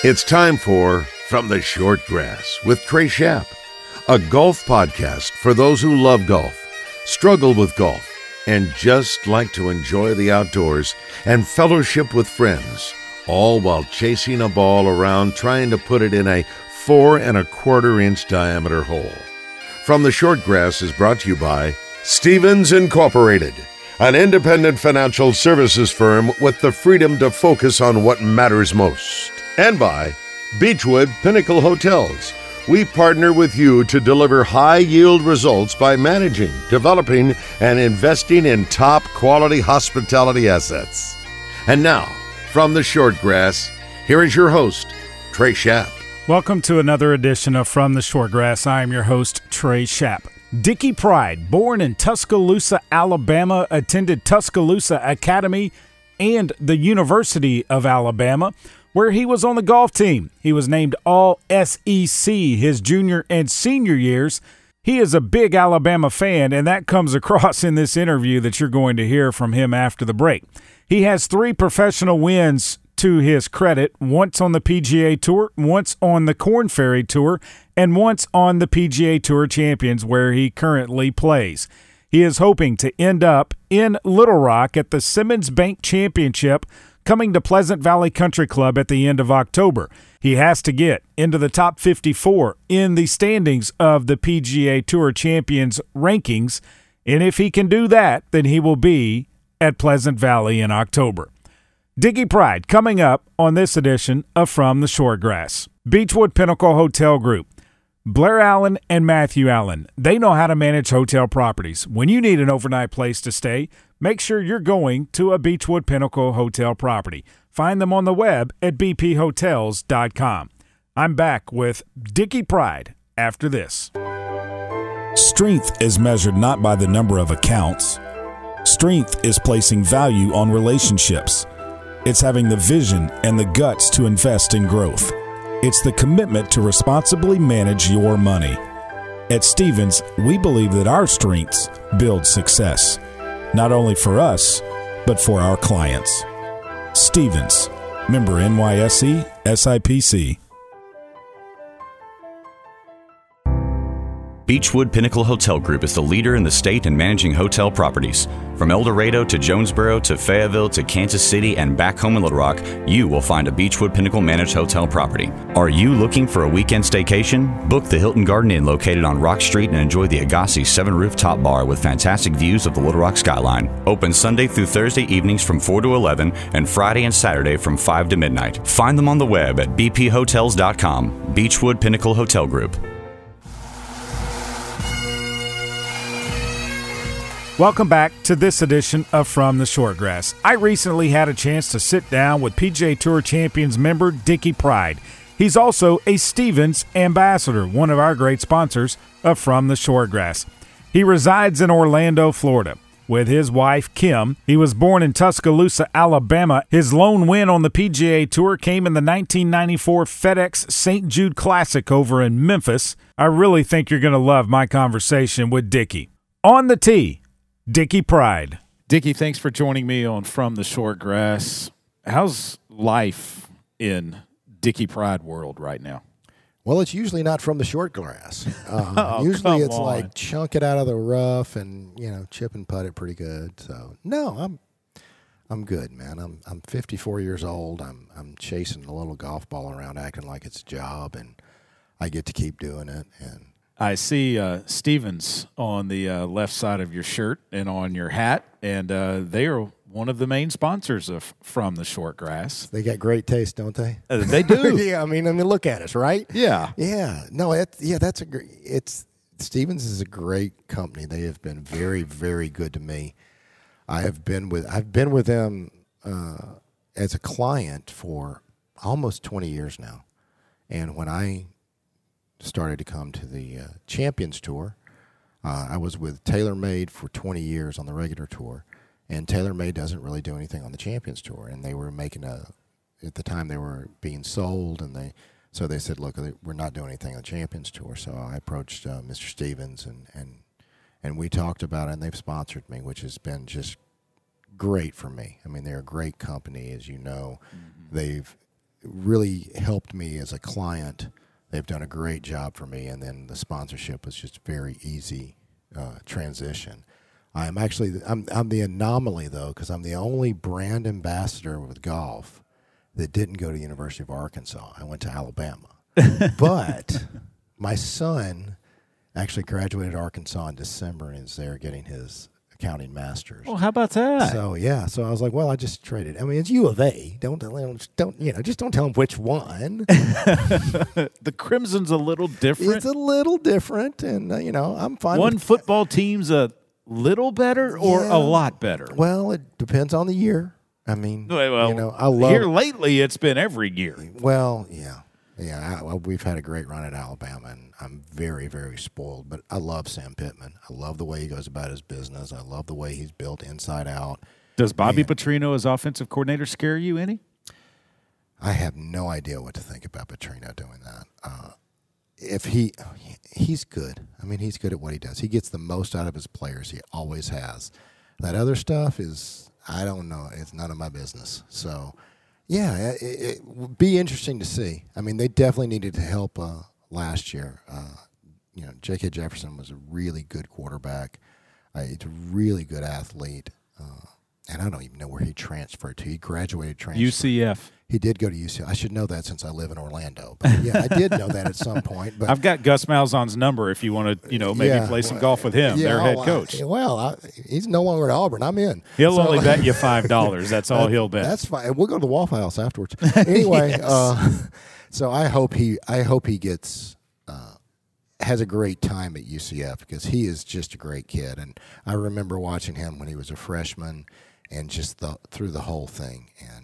It's time for From the Short Grass with Trey Schapp, a golf podcast for those who love golf, struggle with golf, and just like to enjoy the outdoors and fellowship with friends, all while chasing a ball around trying to put it in a 4 1/4 inch diameter hole. From the Short Grass is brought to you by Stephens Incorporated, an independent financial services firm with the freedom to focus on what matters most. And by Beechwood Pinnacle Hotels. We partner with you to deliver high-yield results by managing, developing, and investing in top-quality hospitality assets. And now, from the Short Grass, here is your host, Trey Schapp. Welcome to another edition of From the Short Grass. I am your host, Trey Schapp. Dickie Pride, born in Tuscaloosa, Alabama, attended Tuscaloosa Academy and the University of Alabama, where he was on the golf team. He was named All-SEC his junior and senior years. He is a big Alabama fan, and that comes across in this interview that you're going to hear from him after the break. He has 3 professional wins to his credit, once on the PGA Tour, once on the Korn Ferry Tour, and once on the PGA Tour Champions, where he currently plays. He is hoping to end up in Little Rock at the Simmons Bank Championship, coming to Pleasant Valley Country Club at the end of October. He has to get into the top 54 in the standings of the PGA Tour Champions rankings, and if he can do that, then he will be at Pleasant Valley in October. Dickie Pride coming up on this edition of From the Short Grass. Beechwood Pinnacle Hotel Group. Blair Allen and Matthew Allen, they know how to manage hotel properties. When you need an overnight place to stay, make sure you're going to a Beechwood Pinnacle hotel property. Find them on the web at bphotels.com. I'm back with Dickie Pride after this. Strength is measured not by the number of accounts. Strength is placing value on relationships. It's having the vision and the guts to invest in growth. It's the commitment to responsibly manage your money. At Stephens, we believe that our strengths build success, not only for us, but for our clients. Stephens, member NYSE, SIPC. Beechwood Pinnacle Hotel Group is the leader in the state in managing hotel properties. From El Dorado to Jonesboro to Fayetteville to Kansas City and back home in Little Rock, you will find a Beechwood Pinnacle managed hotel property. Are you looking for a weekend staycation? Book the Hilton Garden Inn located on Rock Street and enjoy the Agassi 7-rooftop bar with fantastic views of the Little Rock skyline. Open Sunday through Thursday evenings from 4 to 11 and Friday and Saturday from 5 to midnight. Find them on the web at bphotels.com. Beechwood Pinnacle Hotel Group. Welcome back to this edition of From the Short Grass. I recently had a chance to sit down with PGA Tour Champions member Dickie Pride. He's also a Stephens ambassador, one of our great sponsors of From the Short Grass. He resides in Orlando, Florida, with his wife, Kim. He was born in Tuscaloosa, Alabama. His lone win on the PGA Tour came in the 1994 FedEx St. Jude Classic over in Memphis. I really think you're going to love my conversation with Dickie. On the tee, Dickie Pride. Dickie, thanks for joining me on From the Short Grass. How's life in Dickie Pride world right now? Well, it's usually not from the short grass. Oh, usually it's come on. like chunk it out of the rough and, chip and putt it pretty good. So, no, I'm good, man. I'm 54 years old. I'm chasing a little golf ball around acting like it's a job, and I get to keep doing it. And I see Stephens on the left side of your shirt and on your hat, and they are one of the main sponsors of From the Short Grass. they got great taste, don't they? They do. Yeah, I mean, look at us, right? Yeah. Yeah. No, that's a great. Stephens is a great company. They have been very, very good to me. I've been with them as a client for almost 20 years now, and when I started to come to the Champions Tour, I was with TaylorMade for 20 years on the regular tour, and TaylorMade doesn't really do anything on the Champions Tour, and they were making at the time they were being sold, and so they said, look, we're not doing anything on the Champions Tour. So I approached Mr. Stephens, and we talked about it, and they've sponsored me, which has been just great for me. I mean, they're a great company, as you know. Mm-hmm. really helped me as a client. They've done a great job for me, and then the sponsorship was just very easy transition. I'm the anomaly though, because I'm the only brand ambassador with golf that didn't go to the University of Arkansas. I went to Alabama, but my son actually graduated Arkansas in December and is there getting his accounting master's. Well, how about that? So I was like, well, I just traded. I mean, it's U of A. Don't just don't tell them which one. The Crimson's a little different. It's a little different, and I'm fine. One football team's a little better or Yeah. a lot better. Well, it depends on the year. I mean, Well, I love. here lately it's been every year. Well, yeah. We've had a great run at Alabama, and I'm very, very spoiled. But I love Sam Pittman. I love the way he goes about his business. I love the way he's built inside out. Does Bobby Petrino as offensive coordinator scare you any? I have no idea what to think about Petrino doing that. If he's good. I mean, he's good at what he does. He gets the most out of his players. He always has. That other stuff is, I don't know. It's none of my business. So, yeah, it would be interesting to see. I mean, they definitely needed to help last year. J.K. Jefferson was a really good quarterback. He's a really good athlete. And I don't even know where he transferred to. He graduated UCF. He did go to UCF. I should know that since I live in Orlando. But yeah, I did know that at some point. But I've got Gus Malzahn's number if you want to, maybe play some golf with him, their head coach. He's no longer at Auburn. I'm in. He'll only bet you $5. That's all he'll bet. That's fine. We'll go to the Waffle House afterwards. Anyway, so I hope he gets has a great time at UCF because he is just a great kid. And I remember watching him when he was a freshman and just through the whole thing. And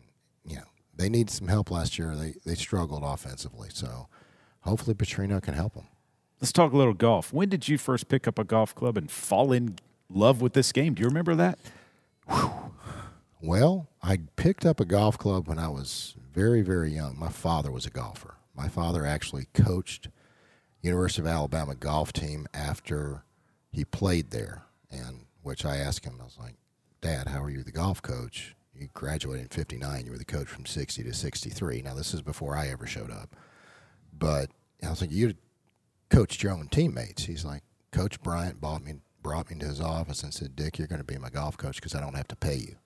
they needed some help last year. They struggled offensively. So hopefully Petrino can help them. Let's talk a little golf. When did you first pick up a golf club and fall in love with this game? Do you remember that? Well, I picked up a golf club when I was very, very young. My father was a golfer. My father actually coached University of Alabama golf team after he played there, and which I asked him, I was like, Dad, how are you the golf coach? You graduated in 59. You were the coach from 60 to 63. Now, this is before I ever showed up. But I was like, you coached your own teammates. He's like, Coach Bryant brought me into his office and said, Dick, you're going to be my golf coach because I don't have to pay you.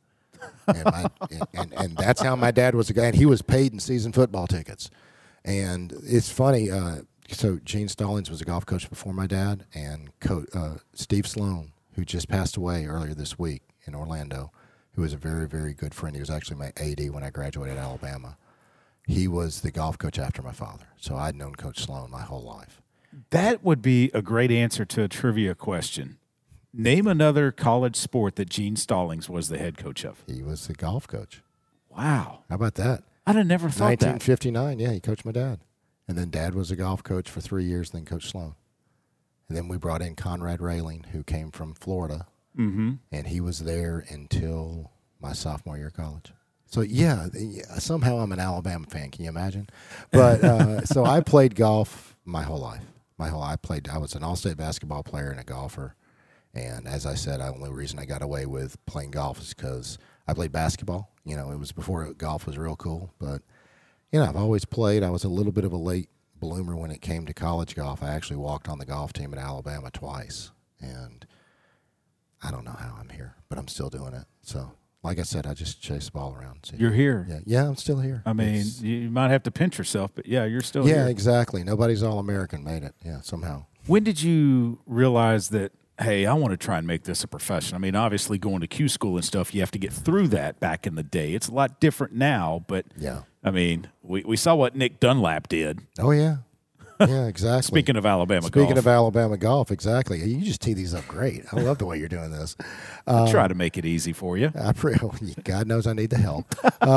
And that's how my dad was a guy. And he was paid in season football tickets. And it's funny. So Gene Stallings was a golf coach before my dad. And Steve Sloan, who just passed away earlier this week in Orlando, who was a very, very good friend. He was actually my AD when I graduated Alabama. He was the golf coach after my father. So I'd known Coach Sloan my whole life. That would be a great answer to a trivia question. Name another college sport that Gene Stallings was the head coach of. He was the golf coach. Wow. How about that? I'd have never thought 1959, yeah, he coached my dad. And then Dad was a golf coach for 3 years, then Coach Sloan. And then we brought in Conrad Railing, who came from Florida. Mm-hmm. And he was there until my sophomore year of college. So, yeah, somehow I'm an Alabama fan. Can you imagine? But so I played golf my whole life. I was an all-state basketball player and a golfer. And as I said, the only reason I got away with playing golf is because I played basketball. It was before golf was real cool. But, I've always played. I was a little bit of a late bloomer when it came to college golf. I actually walked on the golf team at Alabama twice. And I don't know how I'm here, but I'm still doing it. So, like I said, I just chase the ball around. So, You're here. Yeah, I'm still here. I mean, you might have to pinch yourself, but yeah, you're still here. Yeah, exactly. Nobody's All-American made it. Yeah, somehow. When did you realize that, hey, I want to try and make this a profession? I mean, obviously going to Q school and stuff, you have to get through that back in the day. It's a lot different now, but yeah. I mean, we saw what Nick Dunlap did. Oh, yeah. Yeah, exactly. Speaking of Alabama golf, exactly. You just tee these up great. I love the way you're doing this. I try to make it easy for you. God knows I need the help.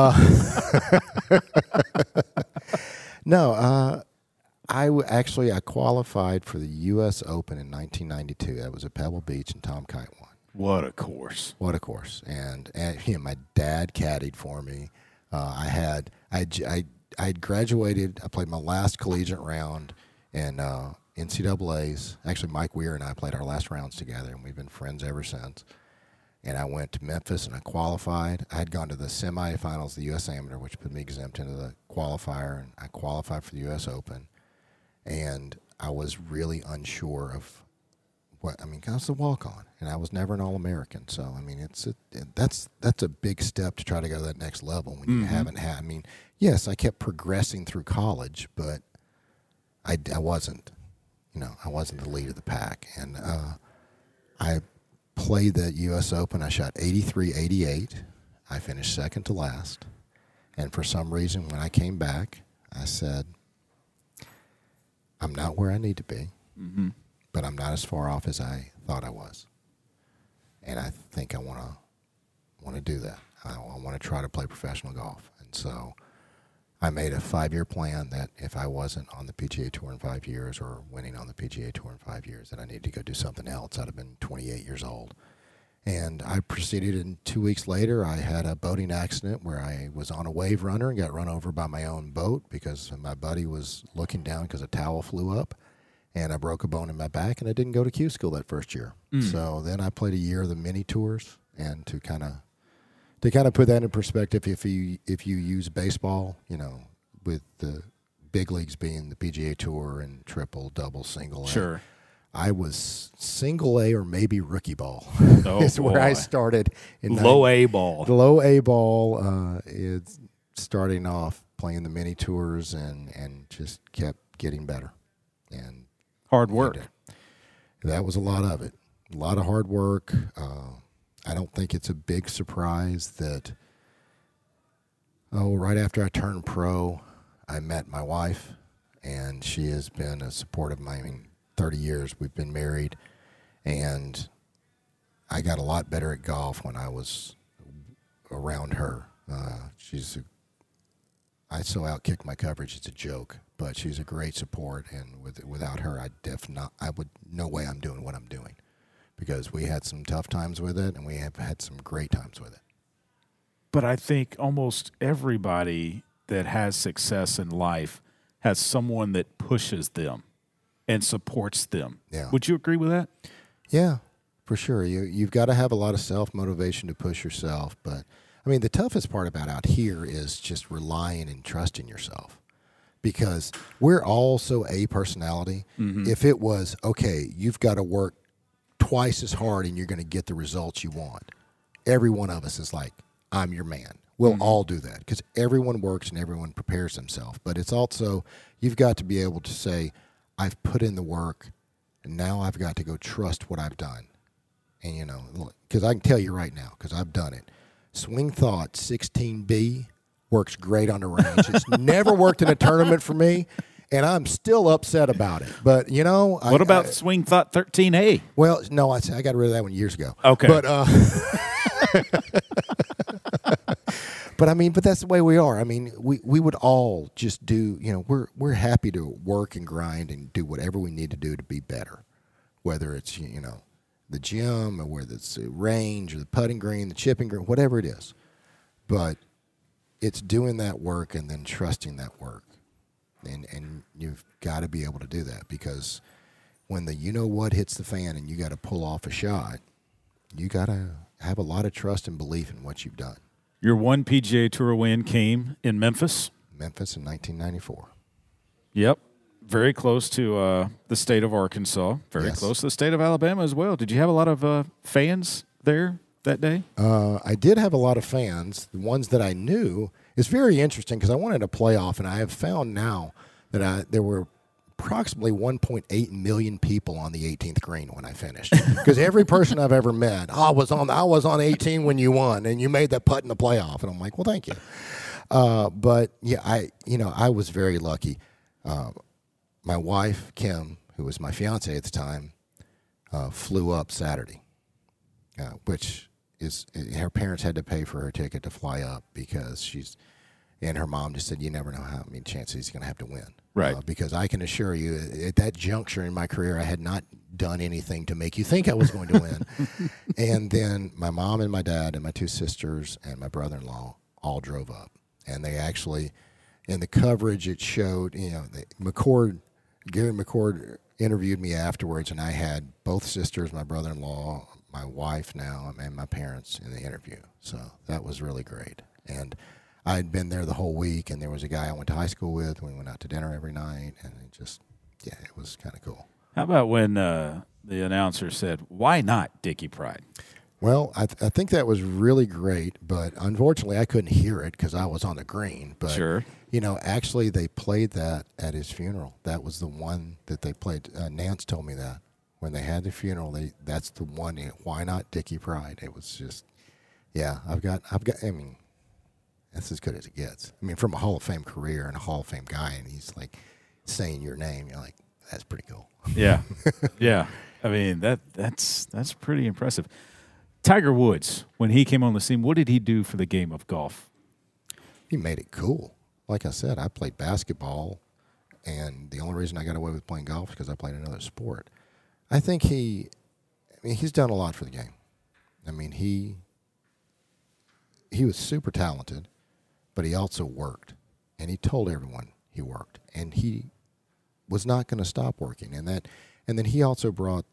I qualified for the U.S. Open in 1992. That was at Pebble Beach, and Tom Kite won. What a course. And my dad caddied for me. I'd graduated. I played my last collegiate round in NCAA's. Actually, Mike Weir and I played our last rounds together, and we've been friends ever since. and I went to Memphis and I qualified. I had gone to the semifinals of the U.S. Amateur, which put me exempt into the qualifier, and I qualified for the U.S. Open. And I was really unsure of what, I mean, I was a walk-on, and I was never an All-American. So, I mean, that's a big step to try to go to that next level when you haven't had, I mean, yes, I kept progressing through college, but I wasn't, I wasn't the lead of the pack. And I played the U.S. Open. I shot 83-88. I finished second to last. And for some reason, when I came back, I said, I'm not where I need to be, but I'm not as far off as I thought I was. And I think I want to do that. I want to try to play professional golf. And so I made a 5-year plan that if I wasn't on the PGA Tour in 5 years or winning on the PGA Tour in 5 years, that I needed to go do something else. I'd have been 28 years old. And I proceeded, and 2 weeks later, I had a boating accident where I was on a wave runner and got run over by my own boat because my buddy was looking down because a towel flew up, and I broke a bone in my back, and I didn't go to Q school that first year. So then I played a year of the mini tours, and to kind of put that in perspective, if you use baseball, with the big leagues being the PGA Tour and triple, double, single A. Sure. I was single A or maybe rookie ball. Oh, is where I started. In low A ball. The low A ball is starting off playing the mini tours and just kept getting better. And Hard work. That was a lot of it. A lot of hard work. I don't think it's a big surprise that, right after I turned pro, I met my wife, and she has been a support of mine. 30 years we've been married, and I got a lot better at golf when I was around her. I so outkick my coverage, it's a joke, but she's a great support, and without her, I would no way I'm doing what I'm doing, because we had some tough times with it, and we have had some great times with it. But I think almost everybody that has success in life has someone that pushes them and supports them. Yeah. Would you agree with that? Yeah, for sure. You've got to have a lot of self-motivation to push yourself. But, I mean, the toughest part about out here is just relying and trusting yourself, because we're all so A personality. If it was, okay, you've got to work twice as hard and you're going to get the results you want, every one of us is like, I'm your man. We'll all do that because everyone works and everyone prepares themselves. But it's also, you've got to be able to say, I've put in the work, and now I've got to go trust what I've done. And, because I can tell you right now, because I've done it, Swing Thought 16B works great on the range. It's never worked in a tournament for me, and I'm still upset about it. But, What about Swing Thought 13A? Well, no, I got rid of that one years ago. Okay. But, but that's the way we are. I mean, we would all just do, we're happy to work and grind and do whatever we need to do to be better, whether it's, the gym or whether it's the range or the putting green, the chipping green, whatever it is. But it's doing that work and then trusting that work. And you've got to be able to do that, because when the what hits the fan and you got to pull off a shot, you got to have a lot of trust and belief in what you've done. Your one PGA Tour win came in Memphis. Memphis in 1994. Yep. Very close to the state of Arkansas. Very close to the state of Alabama as well. Did you have a lot of fans there that day? I did have a lot of fans. The ones that I knew. It's very interesting because I wanted a playoff, and I have found now that there were approximately 1.8 million people on the 18th green when I finished. Because every person I've ever met, I was on 18 when you won, and you made that putt in the playoff. And I'm like, well, thank you. But yeah, I was very lucky. My wife, Kim, who was my fiance at the time, flew up Saturday, which is, her parents had to pay for her ticket to fly up because and her mom just said, you never know how many chances he's going to have to win. Right. Because I can assure you, at that juncture in my career, I had not done anything to make you think I was going to win. And then my mom and my dad and my two sisters and my brother-in-law all drove up. And they actually, in the coverage, it showed, Gary McCord interviewed me afterwards, and I had both sisters, my brother-in-law, my wife now and my parents in the interview. So that was really great. And I had been there the whole week, and there was a guy I went to high school with. We went out to dinner every night, and it was kind of cool. How about when the announcer said, "Why not Dickie Pride?" Well, I think that was really great, but unfortunately I couldn't hear it because I was on the green. But, Sure. Actually they played that at his funeral. That was the one that they played. Nance told me that. When they had the funeral, that's the one. Why not Dickie Pride? It was just, I've got. I mean, that's as good as it gets. I mean, from a Hall of Fame career and a Hall of Fame guy, and he's like saying your name. You're like, that's pretty cool. Yeah, yeah. I mean, that's pretty impressive. Tiger Woods, when he came on the scene, what did he do for the game of golf? He made it cool. Like I said, I played basketball, and the only reason I got away with playing golf is because I played another sport. I think he's done a lot for the game. I mean, he was super talented, but he also worked, and he told everyone he worked, and he was not going to stop working. And then he also brought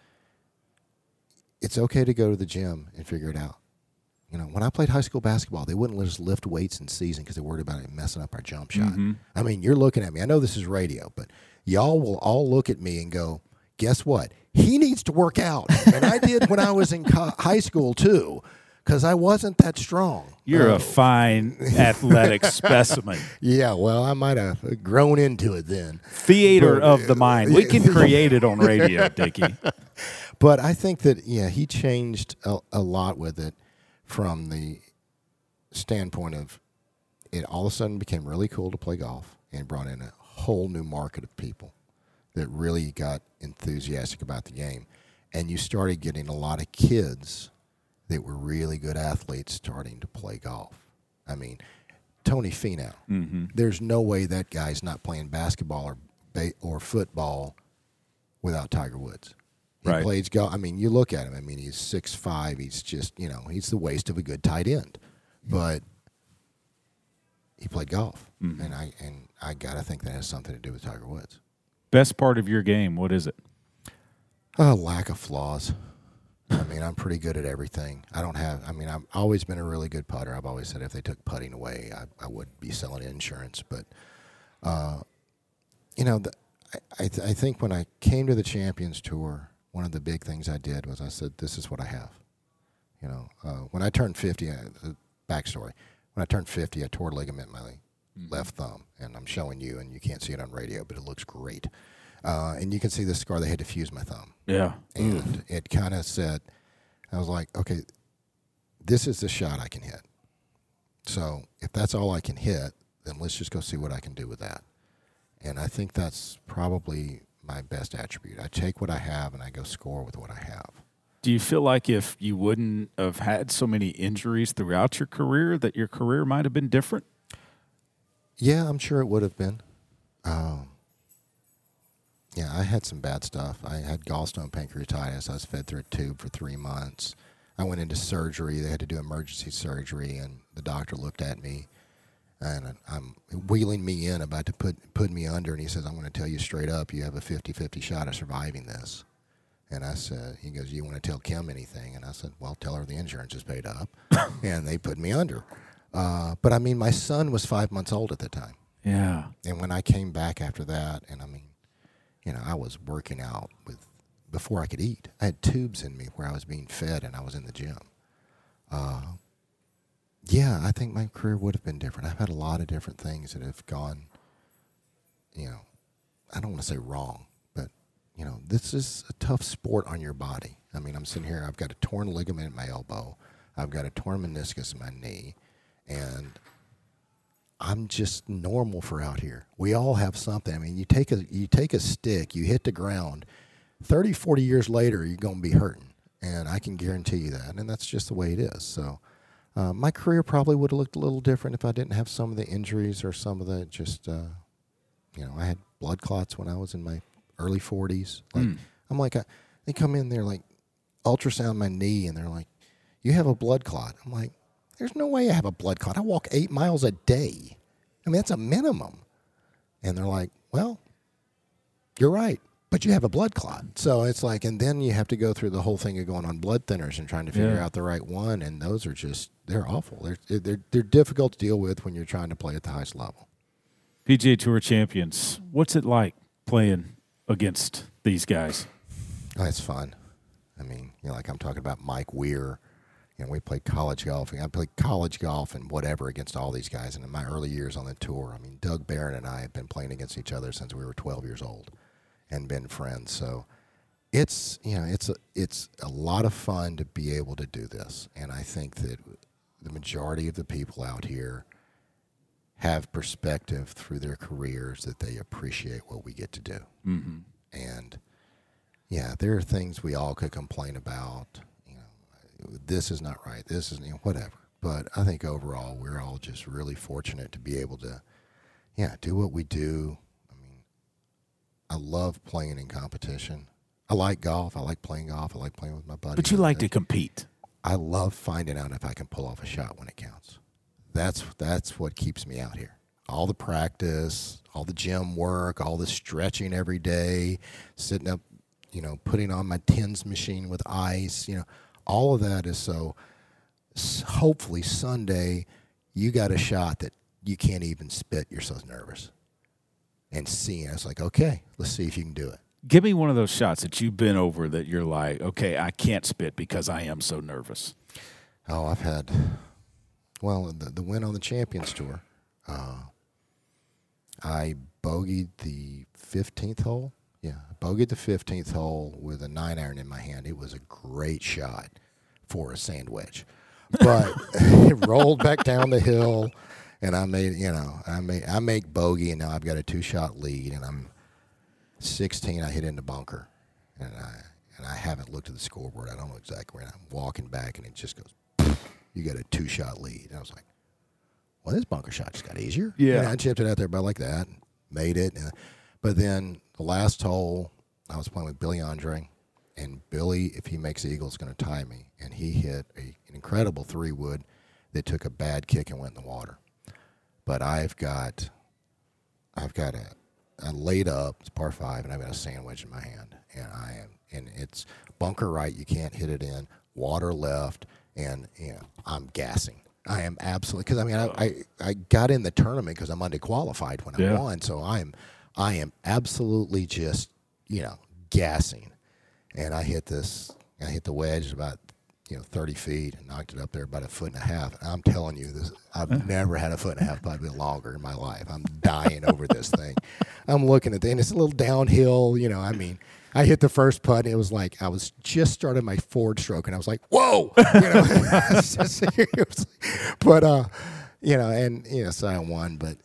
it's okay to go to the gym and figure it out. When I played high school basketball, they wouldn't let us lift weights in season because they worried about it messing up our jump shot. Mm-hmm. I mean, you're looking at me. I know this is radio, but y'all will all look at me and go, guess what? He needs to work out. And I did when I was in high school, too, because I wasn't that strong. You're a fine athletic specimen. Yeah, well, I might have grown into it then. Theater of the mind. We can create it on radio, Dickie. But I think that, he changed a lot with it from the standpoint of it all of a sudden became really cool to play golf and brought in a whole new market of people that really got enthusiastic about the game. And you started getting a lot of kids that were really good athletes starting to play golf. I mean, Tony Finau, there's no way that guy's not playing basketball or football without Tiger Woods. He plays golf. I mean, you look at him. I mean, he's 6'5". He's just, he's the waist of a good tight end. But he played golf. And I got to think that has something to do with Tiger Woods. Best part of your game, what is it? Lack of flaws. I mean, I'm pretty good at everything. I've always been a really good putter. I've always said if they took putting away, I would be selling insurance. But, I think when I came to the Champions Tour, one of the big things I did was I said, this is what I have. When I turned 50, backstory, when I turned 50, I tore a ligament in my left thumb. And I'm showing you, and you can't see it on radio, but it looks great. And you can see the scar. They had to fuse my thumb. Yeah. And it kind of said, I was like, okay, this is the shot I can hit. So if that's all I can hit, then let's just go see what I can do with that. And I think that's probably my best attribute. I take what I have and I go score with what I have. Do you feel like if you wouldn't have had so many injuries throughout your career that your career might have been different? Yeah, I'm sure it would have been. Yeah, I had some bad stuff. I had gallstone pancreatitis. I was fed through a tube for 3 months. I went into surgery. They had to do emergency surgery, and the doctor looked at me, and I'm wheeling me in, about to put me under, and he says, I'm going to tell you straight up, you have a 50-50 shot of surviving this. And I said, he goes, you want to tell Kim anything? And I said, well, tell her the insurance is paid up. And they put me under. But, I mean, my son was 5 months old at the time. Yeah. And when I came back after that, and I mean, I was working out before I could eat. I had tubes in me where I was being fed, and I was in the gym. Yeah, I think my career would have been different. I've had a lot of different things that have gone, I don't want to say wrong, but, this is a tough sport on your body. I mean, I'm sitting here, I've got a torn ligament in my elbow. I've got a torn meniscus in my knee, and I'm just normal for out here. We all have something. I mean, you take a stick, you hit the ground, 30, 40 years later, you're going to be hurting. And I can guarantee you that. And that's just the way it is. So my career probably would have looked a little different if I didn't have some of the injuries or some of the just, I had blood clots when I was in my early 40s. They come in there like ultrasound my knee, and they're like, you have a blood clot. I'm like, there's no way I have a blood clot. I walk 8 miles a day. I mean, that's a minimum. And they're like, well, you're right. but you have a blood clot. So it's like, and then you have to go through the whole thing of going on blood thinners and trying to figure out the right one. And those are just, they're awful. They're difficult to deal with when you're trying to play at the highest level. PGA Tour champions, what's it like playing against these guys? Oh, it's fun. I mean, like I'm talking about Mike Weir. We played college golf. I played college golf and whatever against all these guys. And in my early years on the tour, I mean, Doug Barron and I have been playing against each other since we were 12 years old and been friends. So it's a lot of fun to be able to do this. And I think that the majority of the people out here have perspective through their careers that they appreciate what we get to do. Mm-hmm. And, yeah, there are things we all could complain about. This is not right. This is whatever. But I think overall we're all just really fortunate to be able to, do what we do. I mean, I love playing in competition. I like golf. I like playing golf. I like playing with my buddies. But you like to compete. I love finding out if I can pull off a shot when it counts. That's what keeps me out here. All the practice, all the gym work, all the stretching every day, sitting up, putting on my TENS machine with ice, all of that is so hopefully Sunday you got a shot that you can't even spit. You're so nervous. And seeing, it's like, okay, let's see if you can do it. Give me one of those shots that you've been over that you're like, okay, I can't spit because I am so nervous. Oh, I've had, the win on the Champions Tour. I bogeyed the 15th hole. Yeah, bogeyed the 15th hole with a 9-iron in my hand. It was a great shot for a sand wedge. But it rolled back down the hill, and I make bogey, and now I've got a 2-shot lead, and I'm 16. I hit in the bunker, and I haven't looked at the scoreboard. I don't know exactly where. And I'm walking back, and it just goes, you got a 2-shot lead. And I was like, well, this bunker shot just got easier. Yeah. And I chipped it out there about like that, made it. But then the last hole, I was playing with Billy Andre, and Billy, if he makes eagle, is going to tie me. And he hit an incredible 3-wood that took a bad kick and went in the water. But I've got a laid up, it's par 5, and I've got a sand wedge in my hand. And it's bunker right, you can't hit it in, water left, and I'm gassing. I am absolutely, because I got in the tournament because I'm underqualified when I won, so I am absolutely just gassing, and I hit the wedge about 30 feet and knocked it up there about 1.5 feet. And I'm telling you this, I've never had 1.5 feet, probably longer in my life. I'm dying over this thing. I'm looking at it, and it's a little downhill. I hit the first putt, and it was like I was just starting my forward stroke, and I was like, "Whoa!" So I won. But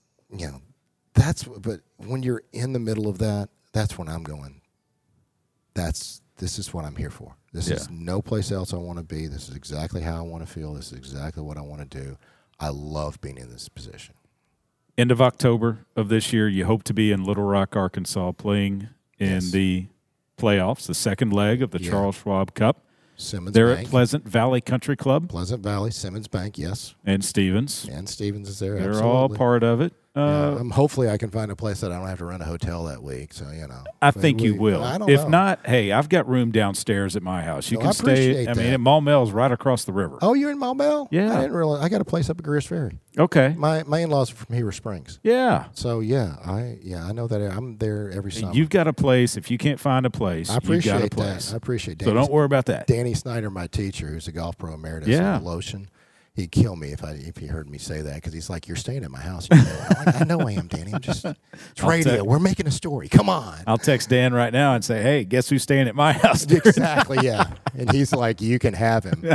but when you're in the middle of that, that's when I'm going. This is what I'm here for. This is no place else I want to be. This is exactly how I want to feel. This is exactly what I want to do. I love being in this position. End of October of this year, you hope to be in Little Rock, Arkansas, playing in the playoffs, the second leg of the Charles Schwab Cup. Simmons They're Bank. at Pleasant Valley Country Club. Pleasant Valley, Simmons Bank, yes. And Stevens. And Stevens is there, They're absolutely. all part of it. Hopefully I can find a place that I don't have to rent a hotel that week. So, I think you will. I don't if know. not, hey, I've got room downstairs at my house. You No, can I stay. appreciate I mean, that. at Maumell's right across the river. Oh, you're in Maumelle? Yeah. I didn't realize. I got a place up at Greers Ferry. Okay. My in-laws are from Heber Springs. Yeah. So, I know that. I'm there every summer. You've got a place. If you can't find a place, I appreciate you've got a place. that. I appreciate that. So don't worry about that. Danny Snyder, my teacher, who's a golf pro emeritus Yeah. in Lotion, he'd kill me if he heard me say that, because he's like, "You're staying at my house." I'm like, I know I am, Danny. I'm just it's radio. We're making a story. Come on. I'll text Dan right now and say, hey, guess who's staying at my house? Exactly. Yeah. And he's like, "You can have him."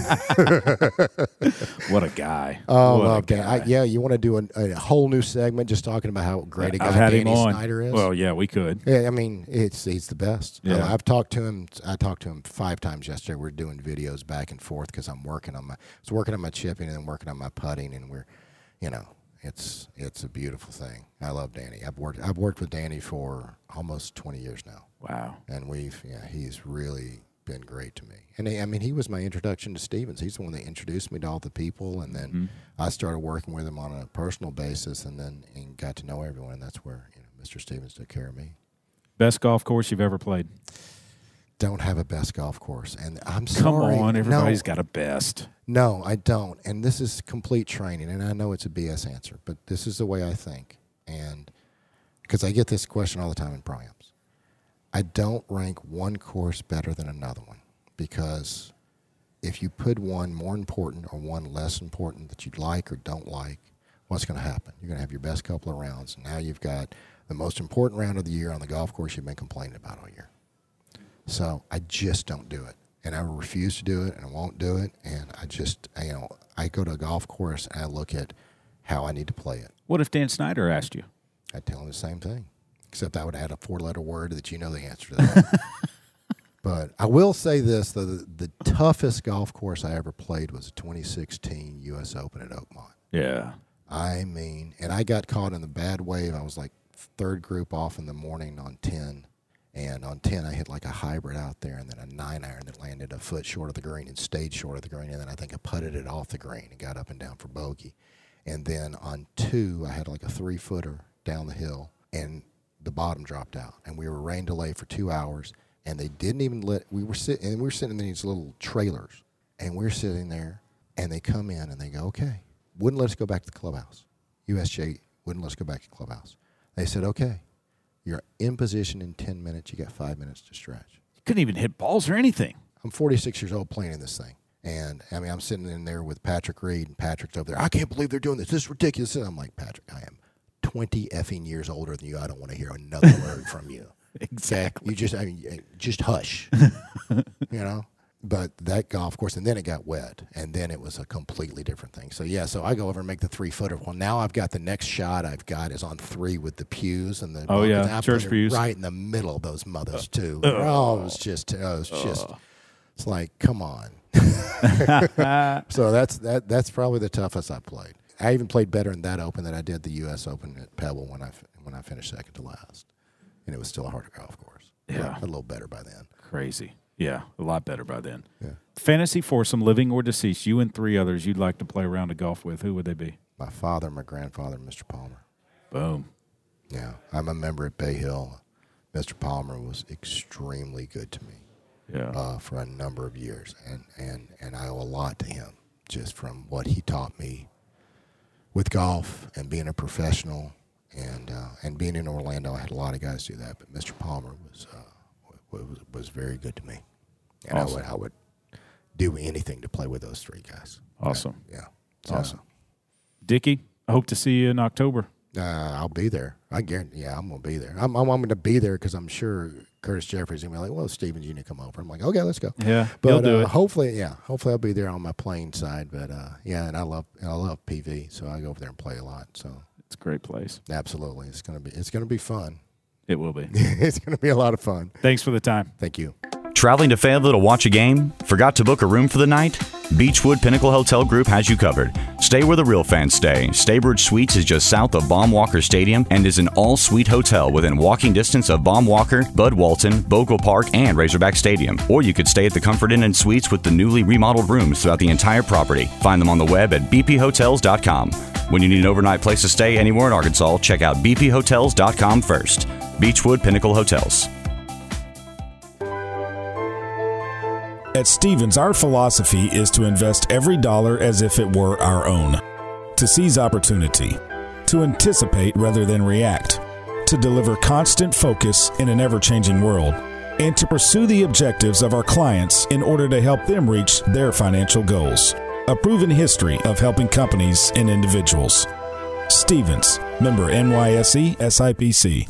What a guy. Oh, What a love Dan. guy. You want to do a whole new segment just talking about how great a guy I've had Danny him on. Snyder is? Well, yeah, we could. Yeah, I mean, he's the best. Yeah. I've talked to him. I talked to him 5 times yesterday. We're doing videos back and forth because I was working on my chipping and then working on my putting, and we're, it's a beautiful thing. I love Danny. I've worked with Danny for almost 20 years now. Wow. And he's really been great to me. And he was my introduction to Stevens. He's the one that introduced me to all the people, and then I started working with him on a personal basis, and got to know everyone. And that's where Mr. Stevens took care of me. Best golf course you've ever played? Don't have a best golf course, and I'm Come sorry. on, everybody's No. got a best. No, I don't. And this is complete training, and I know it's a BS answer, but this is the way I think. And because I get this question all the time in pro-ams. I don't rank one course better than another one, because if you put one more important or one less important that you like or don't like, what's going to happen? You're going to have your best couple of rounds, and now you've got the most important round of the year on the golf course you've been complaining about all year. So I just don't do it. And I refuse to do it, and I won't do it. And I just, I go to a golf course and I look at how I need to play it. What if Dan Snyder asked you? I'd tell him the same thing, except I would add a 4-letter word that you know the answer to that. But I will say this, the toughest golf course I ever played was a 2016 U.S. Open at Oakmont. Yeah. I mean, and I got caught in the bad wave. I was like third group off in the morning on 10. And on 10, I hit like a hybrid out there, and then a 9-iron that landed a foot short of the green and stayed short of the green. And then I think I putted it off the green and got up and down for bogey. And then on 2, I had like a 3-footer down the hill, and the bottom dropped out. And we were rain delay for 2 hours, and they didn't even we were sitting in these little trailers, and we're sitting there, and they come in and they go, okay, wouldn't let us go back to the clubhouse. USJ wouldn't let us go back to the clubhouse. They said, okay. You're in position in 10 minutes. You got 5 minutes to stretch. You couldn't even hit balls or anything. I'm 46 years old playing in this thing. And, I mean, I'm sitting in there with Patrick Reed, and Patrick's over there. I can't believe they're doing this. This is ridiculous. And I'm like, Patrick, I am 20 effing years older than you. I don't want to hear another word from you. Exactly. You just hush, you know? But that golf course, and then it got wet, and then it was a completely different thing. So, yeah, so I go over and make the 3-footer. Well, now I've got the next shot I've got is on 3 with the pews. And the Oh, yeah, and I church put it pews. right in the middle of those mothers, too. It was just, it's like, come on. So that's probably the toughest I've played. I even played better in that Open than I did the U.S. Open at Pebble when I finished second to last. And it was still a harder golf course. Yeah. But a little better by then. Crazy. Yeah, a lot better by then. Yeah. Fantasy foursome, living or deceased, you and 3 others you'd like to play a round of golf with. Who would they be? My father, my grandfather, Mr. Palmer. Boom. Yeah. I'm a member at Bay Hill. Mr. Palmer was extremely good to me for a number of years. And I owe a lot to him just from what he taught me with golf and being a professional and being in Orlando. I had a lot of guys do that, but Mr. Palmer was very good to me. And awesome. I would do anything to play with those 3 guys. Awesome. Yeah. Awesome. Dickie, I hope to see you in October. I'll be there. I guarantee. Yeah, I'm gonna be there. I'm going to be there because I'm sure Curtis Jeffrey's gonna be like, "Well, Stevens, you need to come over." I'm like, "Okay, let's go." Yeah, but he'll do it. hopefully I'll be there on my playing side. But yeah, and I love PV, so I go over there and play a lot. So It's a great place. absolutely, it's gonna be fun. It will be. It's gonna be a lot of fun. Thanks for the time. Thank you. Traveling to Fayetteville to watch a game? Forgot to book a room for the night? Beechwood Pinnacle Hotel Group has you covered. Stay where the real fans stay. Staybridge Suites is just south of Baum Walker Stadium and is an all-suite hotel within walking distance of Baum Walker, Bud Walton, Bogle Park, and Razorback Stadium. Or you could stay at the Comfort Inn and Suites with the newly remodeled rooms throughout the entire property. Find them on the web at bphotels.com. When you need an overnight place to stay anywhere in Arkansas, check out bphotels.com first. Beechwood Pinnacle Hotels. At Stevens, our philosophy is to invest every dollar as if it were our own, to seize opportunity, to anticipate rather than react, to deliver constant focus in an ever-changing world, and to pursue the objectives of our clients in order to help them reach their financial goals. A proven history of helping companies and individuals. Stevens, member NYSE SIPC.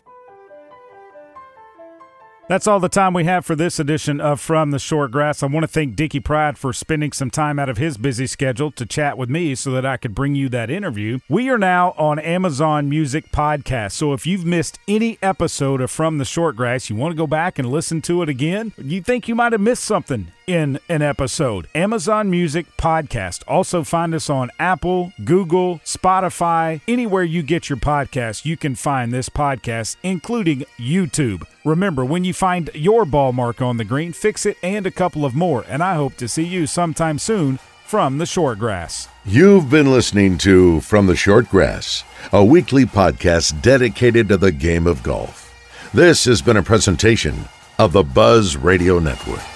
That's all the time we have for this edition of From the Short Grass. I want to thank Dickie Pride for spending some time out of his busy schedule to chat with me so that I could bring you that interview. We are now on Amazon Music Podcast, so if you've missed any episode of From the Short Grass, you want to go back and listen to it again, you think you might have missed something in an episode. Amazon Music Podcast. Also find us on Apple, Google, Spotify, anywhere you get your podcasts, you can find this podcast, including YouTube. Remember, when you find your ball mark on the green, fix it and a couple of more. And I hope to see you sometime soon from the Short Grass. You've been listening to From the Short Grass, a weekly podcast dedicated to the game of golf. This has been a presentation of the Buzz Radio Network.